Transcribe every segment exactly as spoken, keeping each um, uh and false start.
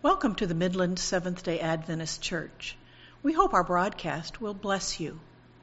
Welcome to the Midland Seventh-day Adventist Church. We hope our broadcast will bless you.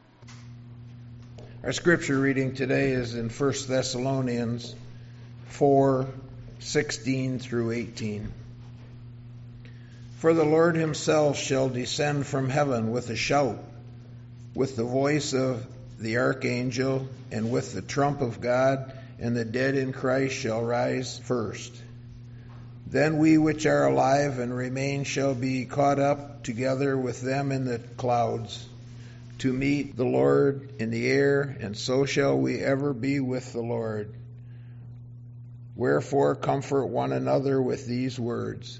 Our scripture reading today is in First Thessalonians four, sixteen through eighteen. For the Lord himself shall descend from heaven with a shout, with the voice of the archangel, and with the trump of God, and the dead in Christ shall rise first. Then we which are alive and remain shall be caught up together with them in the clouds, to meet the Lord in the air, and so shall we ever be with the Lord. Wherefore comfort one another with these words.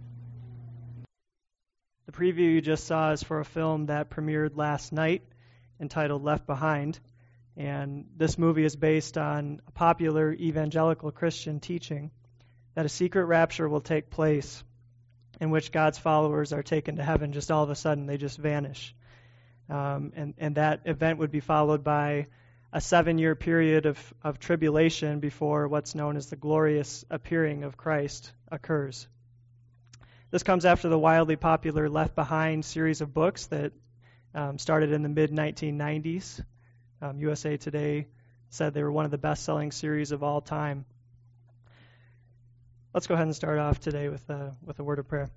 The preview you just saw is for a film that premiered last night entitled Left Behind. And this movie is based on a popular evangelical Christian teaching that a secret rapture will take place in which God's followers are taken to heaven just all of a sudden. They just vanish. Um, and, and that event would be followed by a seven-year period of, of tribulation before what's known as the glorious appearing of Christ occurs. This comes after the wildly popular Left Behind series of books that um, started in the mid nineteen nineties. Um, U S A Today said they were one of the best-selling series of all time. Let's go ahead and start off today with a, with a word of prayer.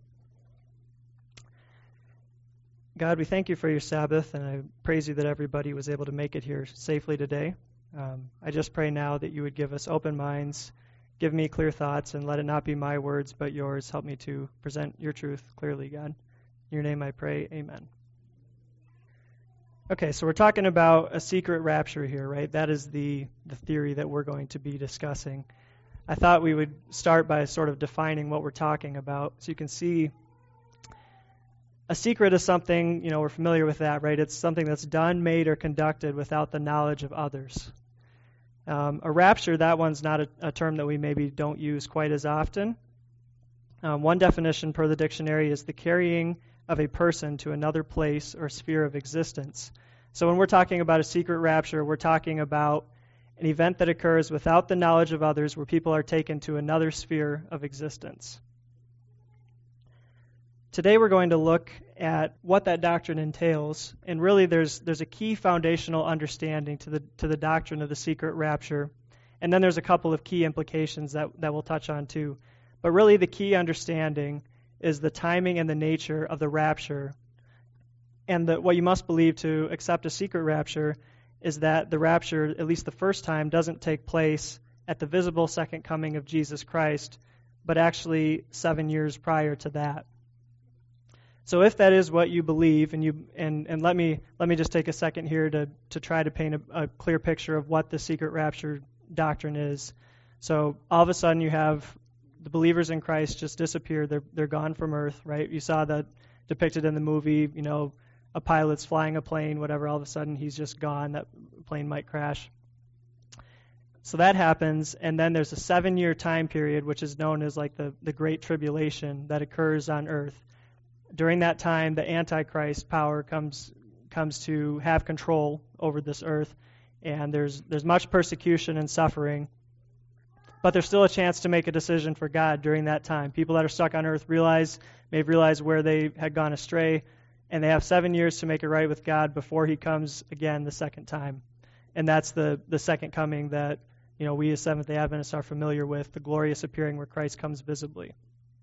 God, we thank you for your Sabbath, and I praise you that everybody was able to make it here safely today. Um, I just pray now that you would give us open minds, give me clear thoughts, and let it not be my words but yours. Help me to present your truth clearly, God. In your name I pray, amen. Okay, so we're talking about a secret rapture here, right? That is the, the theory that we're going to be discussing. I thought we would start by sort of defining what we're talking about. So you can see a secret is something, you know, we're familiar with that, right? It's something that's done, made, or conducted without the knowledge of others. Um, a rapture, that one's not a, a term that we maybe don't use quite as often. Um, one definition per the dictionary is the carrying of a person to another place or sphere of existence. So when we're talking about a secret rapture, we're talking about an event that occurs without the knowledge of others, where people are taken to another sphere of existence. Today we're going to look at what that doctrine entails, and really there's there's a key foundational understanding to the to the doctrine of the secret rapture, and then there's a couple of key implications that, that we'll touch on too. But really the key understanding is the timing and the nature of the rapture, and the, what you must believe to accept a secret rapture is that the rapture, at least the first time, doesn't take place at the visible second coming of Jesus Christ, but actually seven years prior to that. So if that is what you believe, and you and, and let me let me just take a second here to, to try to paint a, a clear picture of what the secret rapture doctrine is. So all of a sudden you have the believers in Christ just disappear. They're they're gone from earth, right? You saw that depicted in the movie, you know, a pilot's flying a plane, whatever, all of a sudden he's just gone. That plane might crash. So that happens, and then there's a seven-year time period, which is known as like the, the Great Tribulation, that occurs on earth. During that time, the Antichrist power comes comes to have control over this earth, and there's there's much persecution and suffering. But there's still a chance to make a decision for God during that time. People that are stuck on earth realize, may have realized where they had gone astray, and they have seven years to make it right with God before he comes again the second time. And that's the, the second coming that, you know, we as Seventh-day Adventists are familiar with, the glorious appearing where Christ comes visibly.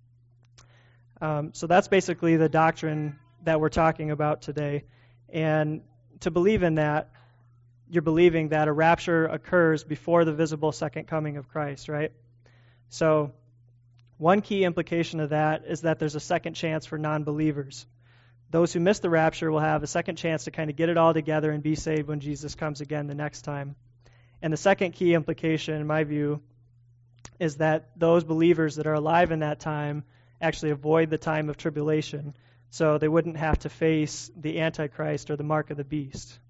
Um, so that's basically the doctrine that we're talking about today. And to believe in that, you're believing that a rapture occurs before the visible second coming of Christ, right? So one key implication of that is that there's a second chance for non-believers. Those who miss the rapture will have a second chance to kind of get it all together and be saved when Jesus comes again the next time. And the second key implication, in my view, is that those believers that are alive in that time actually avoid the time of tribulation, so they wouldn't have to face the Antichrist or the mark of the beast.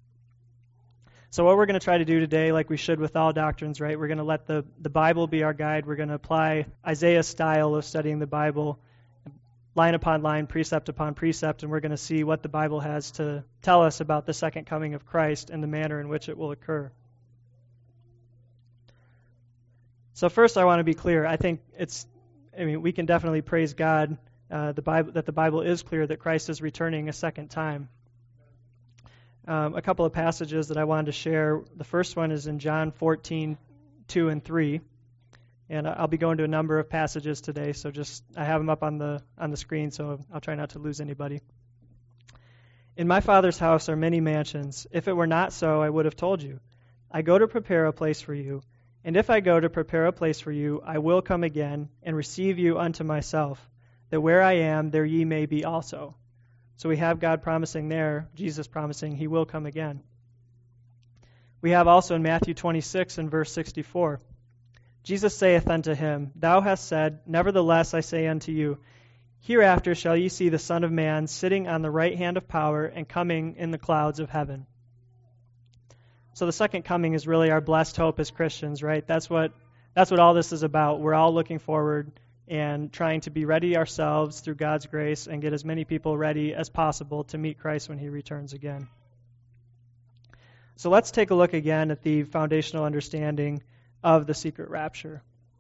So what we're going to try to do today, like we should with all doctrines, right, we're going to let the, the Bible be our guide. We're going to apply Isaiah's style of studying the Bible, line upon line, precept upon precept, and we're going to see what the Bible has to tell us about the second coming of Christ and the manner in which it will occur. So first I want to be clear. I think it's I mean, we can definitely praise God uh, the Bible, that the Bible is clear that Christ is returning a second time. Um, a couple of passages that I wanted to share. The first one is in John fourteen, two and three. And I'll be going to a number of passages today, so just I have them up on the on the screen, so I'll try not to lose anybody. In my Father's house are many mansions. If it were not so, I would have told you. I go to prepare a place for you. And if I go to prepare a place for you, I will come again and receive you unto myself, that where I am, there ye may be also. So we have God promising there, Jesus promising he will come again. We have also in Matthew twenty-six and verse sixty-four, Jesus saith unto him, Thou hast said, Nevertheless I say unto you, Hereafter shall ye see the Son of Man sitting on the right hand of power and coming in the clouds of heaven. So the second coming is really our blessed hope as Christians, right? That's what that's what all this is about. We're all looking forward and trying to be ready ourselves through God's grace and get as many people ready as possible to meet Christ when he returns again. So let's take a look again at the foundational understanding of the secret rapture.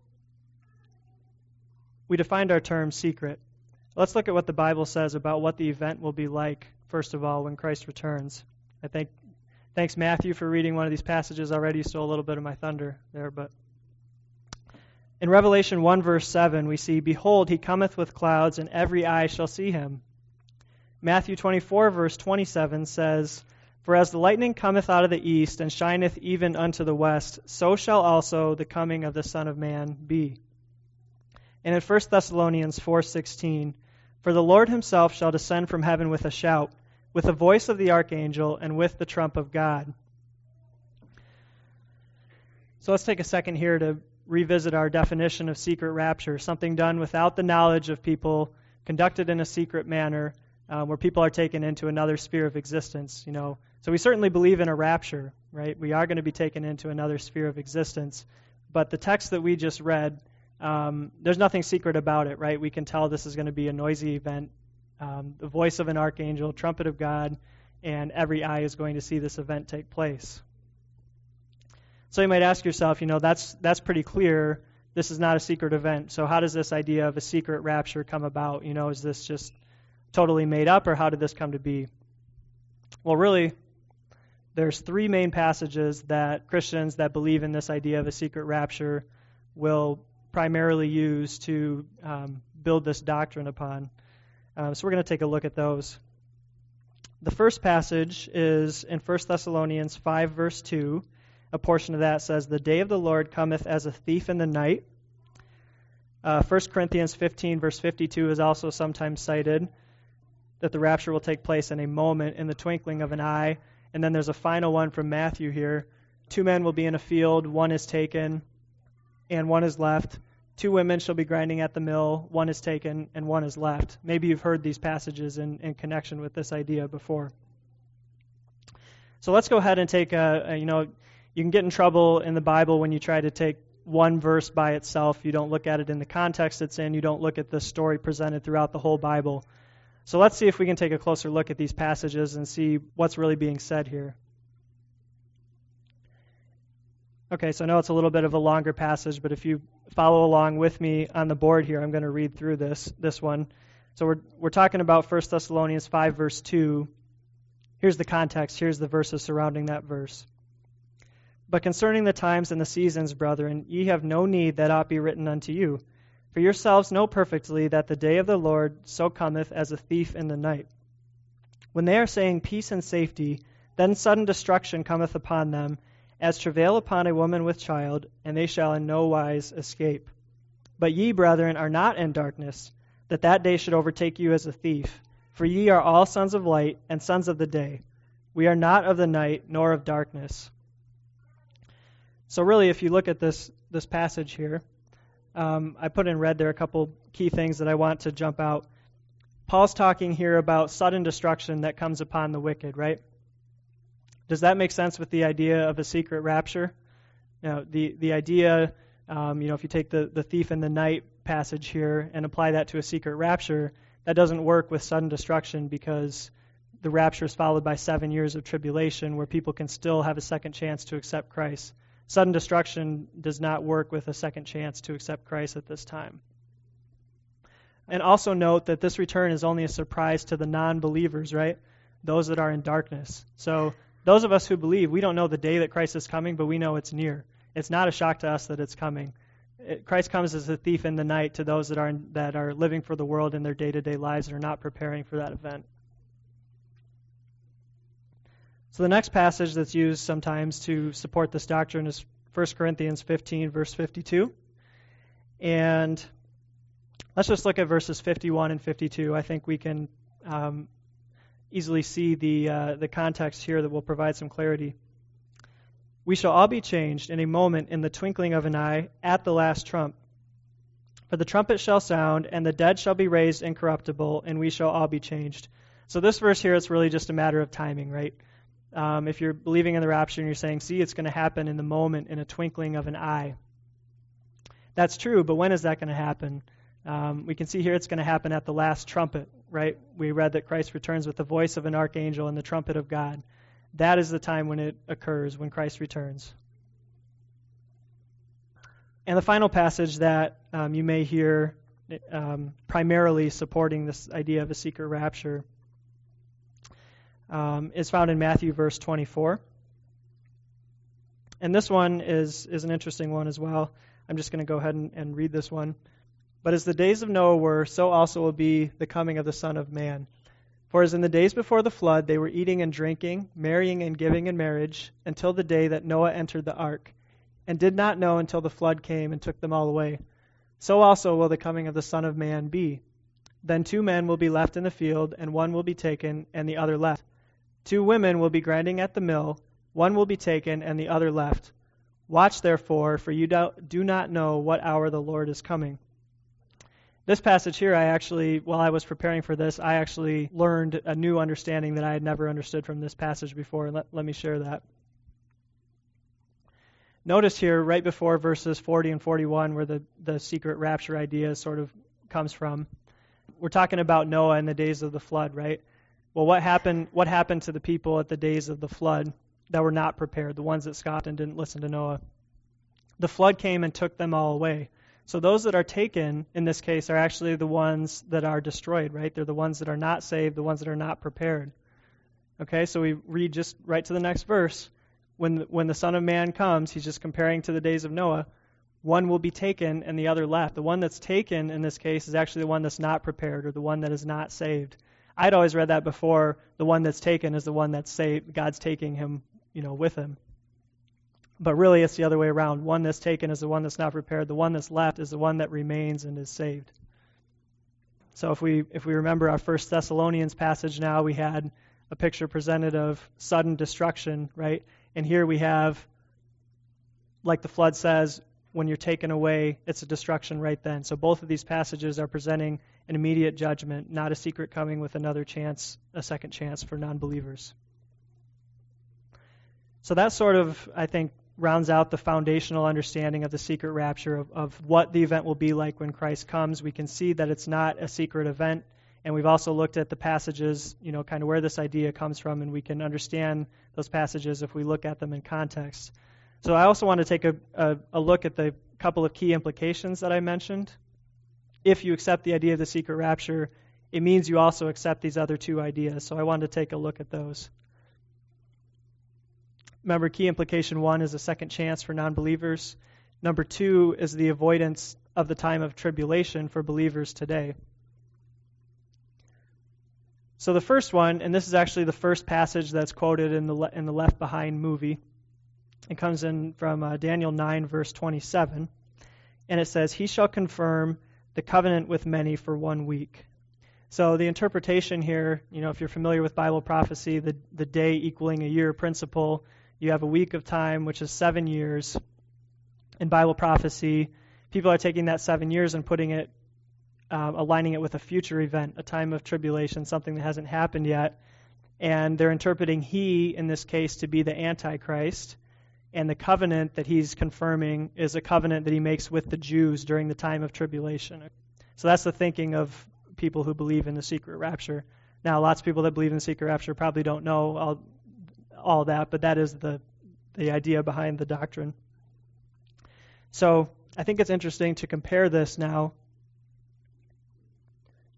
We defined our term secret. Let's look at what the Bible says about what the event will be like, first of all, when Christ returns. I think, thanks Matthew for reading one of these passages already. You stole a little bit of my thunder there, but in Revelation one verse seven, we see, Behold, he cometh with clouds, and every eye shall see him. Matthew twenty-four verse twenty-seven says, For as the lightning cometh out of the east, and shineth even unto the west, so shall also the coming of the Son of Man be. And in First Thessalonians four sixteen, For the Lord himself shall descend from heaven with a shout, with the voice of the archangel, and with the trump of God. So let's take a second here to revisit our definition of secret rapture, something done without the knowledge of people, conducted in a secret manner, uh, where people are taken into another sphere of existence. You know, so we certainly believe in a rapture, right? We are going to be taken into another sphere of existence. But the text that we just read, um, there's nothing secret about it, right? We can tell this is going to be a noisy event. Um, the voice of an archangel, trumpet of God, and every eye is going to see this event take place. So you might ask yourself, you know, that's that's pretty clear. This is not a secret event. So how does this idea of a secret rapture come about? You know, is this just totally made up, or how did this come to be? Well, really, there's three main passages that Christians that believe in this idea of a secret rapture will primarily use to um, build this doctrine upon. Um, so we're going to take a look at those. The first passage is in First Thessalonians five, verse two. A portion of that says, The day of the Lord cometh as a thief in the night. Uh, First Corinthians fifteen, verse fifty-two is also sometimes cited, that the rapture will take place in a moment, in the twinkling of an eye. And then there's a final one from Matthew here. Two men will be in a field, one is taken, and one is left. Two women shall be grinding at the mill, one is taken, and one is left. Maybe you've heard these passages in, in connection with this idea before. So let's go ahead and take a, a, you know, you can get in trouble in the Bible when you try to take one verse by itself. You don't look at it in the context it's in. You don't look at the story presented throughout the whole Bible. So let's see if we can take a closer look at these passages and see what's really being said here. Okay, so I know it's a little bit of a longer passage, but if you follow along with me on the board here, I'm going to read through this this one. So we're we're talking about First Thessalonians five, verse two. Here's the context. Here's the verses surrounding that verse. But concerning the times and the seasons, brethren, ye have no need that aught be written unto you. For yourselves know perfectly that the day of the Lord so cometh as a thief in the night. When they are saying peace and safety, then sudden destruction cometh upon them, as travail upon a woman with child, and they shall in no wise escape. But ye, brethren, are not in darkness, that that day should overtake you as a thief. For ye are all sons of light and sons of the day. We are not of the night, nor of darkness. So really, if you look at this this passage here, um, I put in red there a couple key things that I want to jump out. Paul's talking here about sudden destruction that comes upon the wicked, right? Does that make sense with the idea of a secret rapture? You know, the, the idea, um, you know, if you take the, the thief in the night passage here and apply that to a secret rapture, that doesn't work with sudden destruction, because the rapture is followed by seven years of tribulation where people can still have a second chance to accept Christ. Sudden destruction does not work with a second chance to accept Christ at this time. And also note that this return is only a surprise to the non-believers, right? Those that are in darkness. So those of us who believe, we don't know the day that Christ is coming, but we know it's near. It's not a shock to us that it's coming. It, Christ comes as a thief in the night to those that are that are living for the world in their day-to-day lives and are not preparing for that event. So the next passage that's used sometimes to support this doctrine is First Corinthians fifteen, verse fifty-two. And let's just look at verses fifty-one and fifty-two. I think we can um, easily see the uh, the context here that will provide some clarity. We shall all be changed in a moment, in the twinkling of an eye, at the last trump. For the trumpet shall sound, and the dead shall be raised incorruptible, and we shall all be changed. So this verse here, it's really just a matter of timing, right? Um, if you're believing in the rapture and you're saying, see, it's going to happen in the moment, in a twinkling of an eye. That's true, but when is that going to happen? Um, we can see here it's going to happen at the last trumpet, right? We read that Christ returns with the voice of an archangel and the trumpet of God. That is the time when it occurs, when Christ returns. And the final passage that um, you may hear um, primarily supporting this idea of a secret rapture um, is found in Matthew verse twenty-four. And this one is, is an interesting one as well. I'm just going to go ahead and, and read this one. But as the days of Noah were, so also will be the coming of the Son of Man. For as in the days before the flood, they were eating and drinking, marrying and giving in marriage, until the day that Noah entered the ark, and did not know until the flood came and took them all away. So also will the coming of the Son of Man be. Then two men will be left in the field, and one will be taken, and the other left. Two women will be grinding at the mill, one will be taken, and the other left. Watch therefore, for you do not know what hour the Lord is coming. This passage here, I actually, while I was preparing for this, I actually learned a new understanding that I had never understood from this passage before. Let, let me share that. Notice here, right before verses forty and forty-one, where the, the secret rapture idea sort of comes from, we're talking about Noah in the days of the flood, right? Well, what happened, what happened to the people at the days of the flood that were not prepared, the ones that scoffed and didn't listen to Noah? The flood came and took them all away. So those that are taken, in this case, are actually the ones that are destroyed, right? They're the ones that are not saved, the ones that are not prepared. Okay, so we read just right to the next verse. When, when the Son of Man comes, he's just comparing to the days of Noah. One will be taken and the other left. The one that's taken, in this case, is actually the one that's not prepared or the one that is not saved. I'd always read that before. The one that's taken is the one that's saved. God's taking him, you know, with him. But really, it's the other way around. One that's taken is the one that's not prepared. The one that's left is the one that remains and is saved. So if we if we remember our First Thessalonians passage now, we had a picture presented of sudden destruction, right? And here we have, like the flood says, when you're taken away, it's a destruction right then. So both of these passages are presenting an immediate judgment, not a secret coming with another chance, a second chance for non-believers. So that sort of, I think, rounds out the foundational understanding of the secret rapture, of, of what the event will be like when Christ comes. We can see that it's not a secret event, and we've also looked at the passages, you know, kind of where this idea comes from, and we can understand those passages if we look at them in context. So I also want to take a, a, a look at the couple of key implications that I mentioned. If you accept the idea of the secret rapture, it means you also accept these other two ideas. So I wanted to take a look at those. Remember, key implication one is a second chance for non-believers. Number two is the avoidance of the time of tribulation for believers today. So the first one, and this is actually the first passage that's quoted in the in the Left Behind movie. It comes in from uh, Daniel nine, verse twenty-seven. And it says, "He shall confirm the covenant with many for one week." So the interpretation here, you know, if you're familiar with Bible prophecy, the, the day equaling a year principle, you have a week of time, which is seven years. In Bible prophecy, people are taking that seven years and putting it, uh, aligning it with a future event, a time of tribulation, something that hasn't happened yet. And they're interpreting he, in this case, to be the Antichrist. And the covenant that he's confirming is a covenant that he makes with the Jews during the time of tribulation. So that's the thinking of people who believe in the secret rapture. Now, lots of people that believe in the secret rapture probably don't know all, all that, but that is the, the idea behind the doctrine. So I think it's interesting to compare this now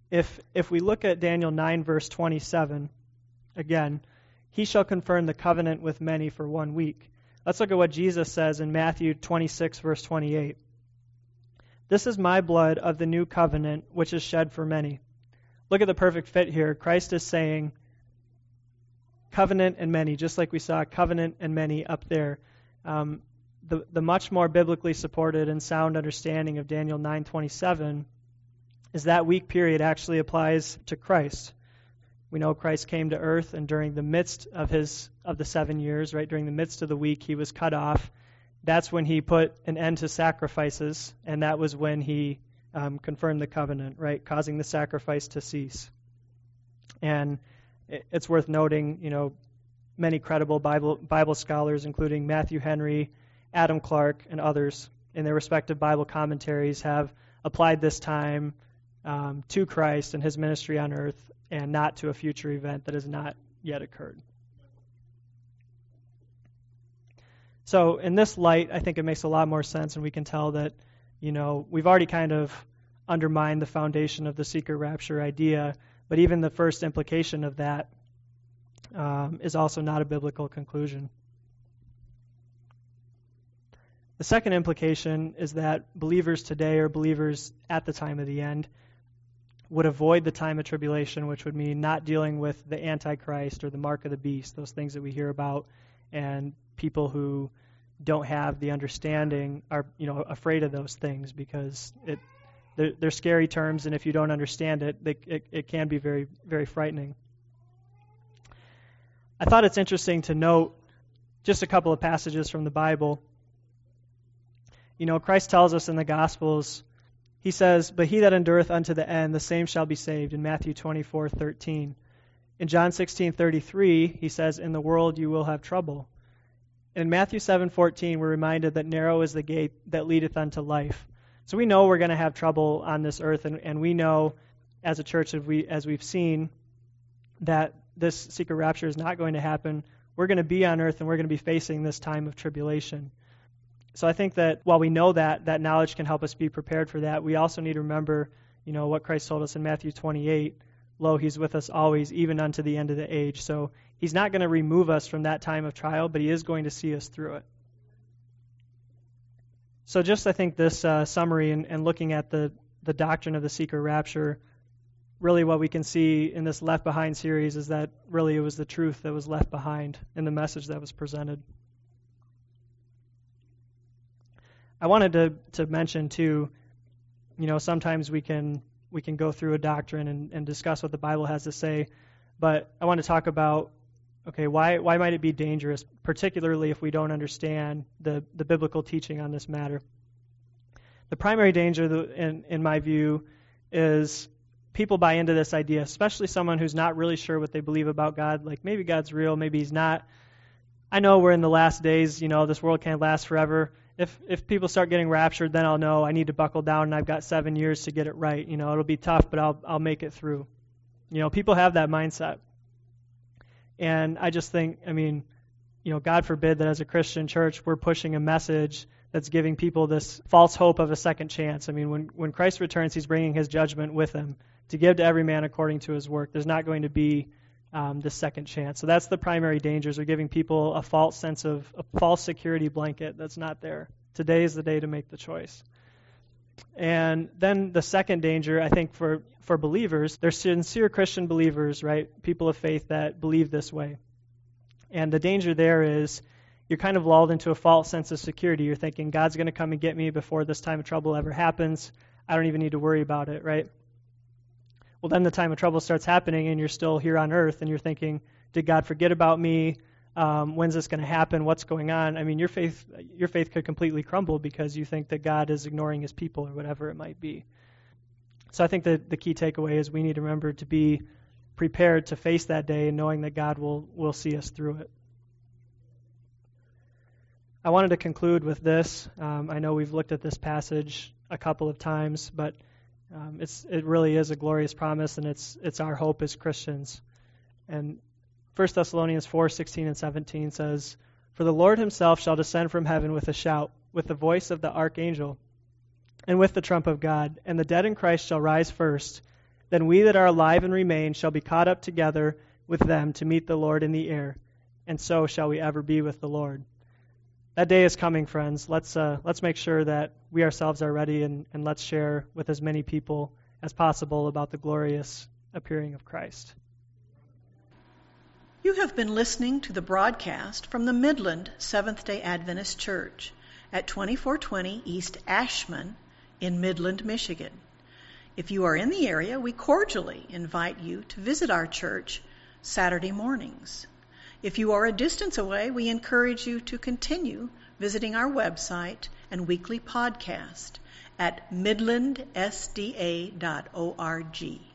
If if we look at Daniel nine, verse twenty-seven, again, he shall confirm the covenant with many for one week. Let's look at what Jesus says in Matthew twenty-six, verse twenty-eight. This is my blood of the new covenant, which is shed for many. Look at the perfect fit here. Christ is saying covenant and many, just like we saw covenant and many up there. Um, the, the much more biblically supported and sound understanding of Daniel nine twenty-seven is that week period actually applies to Christ. We know Christ came to earth, and during the midst of his of the seven years, right, during the midst of the week, he was cut off. That's when he put an end to sacrifices, and that was when he um, confirmed the covenant, right, causing the sacrifice to cease. And it's worth noting, you know, many credible Bible Bible scholars, including Matthew Henry, Adam Clark, and others, in their respective Bible commentaries, have applied this time um, to Christ and his ministry on earth, and not to a future event that has not yet occurred. So in this light, I think it makes a lot more sense, and we can tell that, you know, we've already kind of undermined the foundation of the secret rapture idea, but even the first implication of that um, is also not a biblical conclusion. The second implication is that believers today, or believers at the time of the end, would avoid the time of tribulation, which would mean not dealing with the Antichrist or the mark of the beast, those things that we hear about, and people who don't have the understanding are, you know, afraid of those things because it they're, they're scary terms, and if you don't understand it, they, it, it can be very, very frightening. I thought it's interesting to note just a couple of passages from the Bible. You know, Christ tells us in the Gospels, he says, "But he that endureth unto the end, the same shall be saved," in Matthew twenty-four thirteen. In John sixteen thirty-three, he says, "In the world you will have trouble." In Matthew seven fourteen, we're reminded that narrow is the gate that leadeth unto life. So we know we're going to have trouble on this earth, and, and we know as a church, as, we, as we've seen, that this secret rapture is not going to happen. We're going to be on earth, and we're going to be facing this time of tribulation. So I think that while we know that, that knowledge can help us be prepared for that, we also need to remember, you know, what Christ told us in Matthew twenty-eight, "Lo, he's with us always, even unto the end of the age." So he's not going to remove us from that time of trial, but he is going to see us through it. So just, I think, this uh, summary and, and looking at the, the doctrine of the secret rapture, really what we can see in this Left Behind series is that really it was the truth that was left behind in the message that was presented. I wanted to, to mention, too, you know, sometimes we can we can go through a doctrine and, and discuss what the Bible has to say, but I want to talk about, okay, why why might it be dangerous, particularly if we don't understand the, the biblical teaching on this matter. The primary danger, in, in my view, is people buy into this idea, especially someone who's not really sure what they believe about God, like maybe God's real, maybe he's not. I know we're in the last days, you know, this world can't last forever. If if people start getting raptured, then I'll know I need to buckle down and I've got seven years to get it right. You know, it'll be tough, but I'll I'll make it through. You know, people have that mindset. And I just think, I mean, you know, God forbid that as a Christian church we're pushing a message that's giving people this false hope of a second chance. I mean, when, when Christ returns, he's bringing his judgment with him to give to every man according to his work. There's not going to be um, this second chance. So that's the primary dangers. We're giving people a false sense of, a false security blanket that's not there. Today is the day to make the choice. And then the second danger, I think, for, for believers, they're sincere Christian believers, right? People of faith that believe this way. And the danger there is you're kind of lulled into a false sense of security. You're thinking, God's going to come and get me before this time of trouble ever happens. I don't even need to worry about it, right? Well, then the time of trouble starts happening and you're still here on earth and you're thinking, did God forget about me? Um, when's this going to happen? What's going on? I mean, your faith your faith could completely crumble because you think that God is ignoring his people or whatever it might be. So I think that the key takeaway is we need to remember to be prepared to face that day and knowing that God will, will see us through it. I wanted to conclude with this. Um, I know we've looked at this passage a couple of times, but um, it's it really is a glorious promise, and it's it's our hope as Christians. And First Thessalonians four sixteen and seventeen says, "For the Lord himself shall descend from heaven with a shout, with the voice of the archangel, and with the trump of God, and the dead in Christ shall rise first. Then we that are alive and remain shall be caught up together with them to meet the Lord in the air, and so shall we ever be with the Lord. That day is coming, friends. Let's uh, let's make sure that we ourselves are ready, and, and let's share with as many people as possible about the glorious appearing of Christ. You have been listening to the broadcast from the Midland Seventh-day Adventist Church at twenty-four twenty East Ashman in Midland, Michigan. If you are in the area, we cordially invite you to visit our church Saturday mornings. If you are a distance away, we encourage you to continue visiting our website and weekly podcast at midland s d a dot org.